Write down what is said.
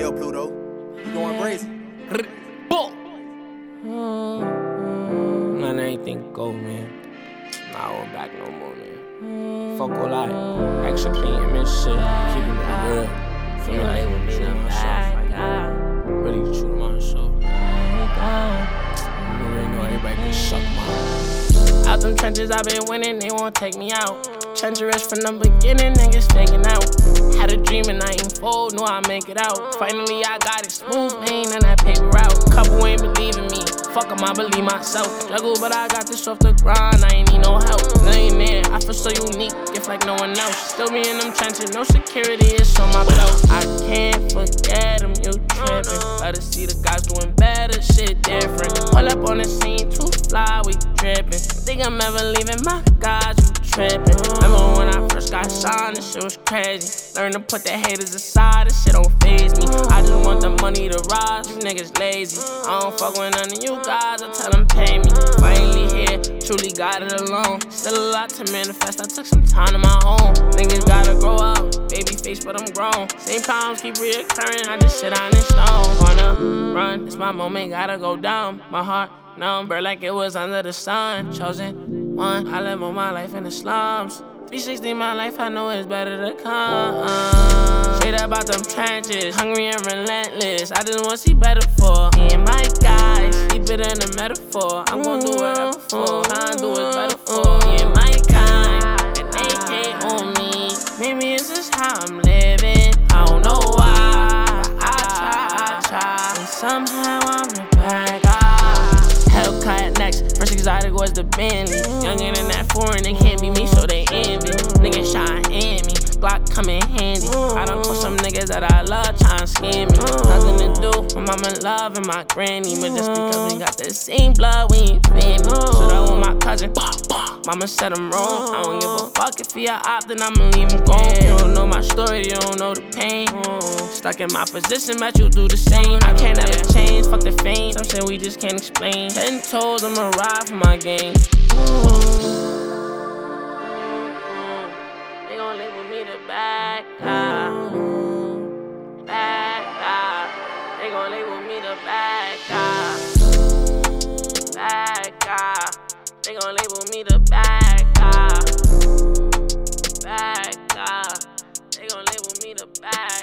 Yo, Pluto, you going crazy? Man, anything go, man. Nah, I won't back no more, man. Fuck all that. Extra clean image shit. Keeping it real. Feel me like true to myself. Like, really true to myself. You already know everybody can suck my. Out them trenches, I been winning, they won't take me out. Treacherous from the beginning, niggas faking out. Had a dream and I ain't fold, knew I'd make it out. Finally, I got it smooth, ain't none that paper out. Couple ain't believing me, fuck 'em, I believe myself. Juggle, but I got this off the grind, I ain't need no help. Millionaire, I feel so unique, gift like no one else. Still be in them trenches, no security, it's on my belt. I can't forget them, you trippin'. Better see the guys doing better, shit different. Pull up on the scene, too fly, we drippin'. Think I'm ever leaving my guys, you trippin'. Remember when I first got signed, this shit was crazy. Learn to put the haters aside, this shit don't faze me. I just want the money to rise, you niggas lazy. I don't fuck with none of you guys, I tell them pay me. Finally here, truly got it alone. Still a lot to manifest, I took some time to my own. Niggas gotta grow up, baby face but I'm grown. Same problems keep reoccurring, I just sit on this stone. Wanna run, it's my moment, gotta go down. My heart number like it was under the sun. Chosen one, I live all my life in the slums. 360 my life, I know it's better to come. Straight up out them trenches, hungry and relentless. I just wanna see better for me and my guys. Keep it in a metaphor, I'm gon' do whatever for. Tryna do what's better for me and my kind. And they hate on me, maybe it's just how I'm living. I don't know why, but I try. And somehow I'm the bad guy. Hellcat next, first exotic was the Bentley. Younger than that foreign, they can't be me, so they envy. Niggas shine in me, Glock come in handy. I done put some niggas that I love tryna scam me. Nothing to do, my mama love and my granny. But just because we got the same blood, we ain't family. Shit up with my cousin, mama said I'm wrong. I don't give a fuck if he a op, then I'ma leave him gone. You don't know my story, you don't know the pain. Stuck in my position, bet you do the same. I can't ever change, fuck the fame. Some shit we just can't explain. 10 toes, I'ma ride for my game. They gon' label me the bad guy. Bad guy. They gon' label me the bad guy. Bad guy. They gon' label me the bad guy. Bad guy. They gon' label me the bad